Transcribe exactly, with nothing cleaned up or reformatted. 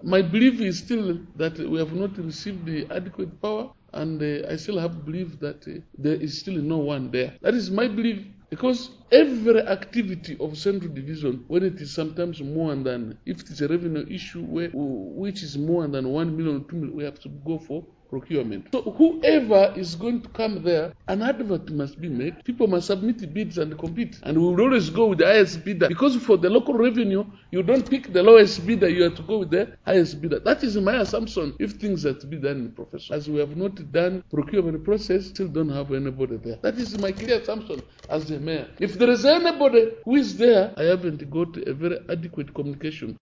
My belief is still that we have not received the adequate power, and uh, I still have belief that uh, there is still no one there. That is my belief, because every activity of Central Division, when it is sometimes more than, if it is a revenue issue where, which is more than one million, two million, we have to go for procurement. So whoever is going to come there, an advert must be made. People must submit bids and compete. And we will always go with the highest bidder. Because for the local revenue, you don't pick the lowest bidder, you have to go with the highest bidder. That is my assumption if things are to be done in profession. As we have not done procurement process, still don't have anybody there. That is my clear assumption as the mayor. If there is anybody who is there, I haven't got a very adequate communication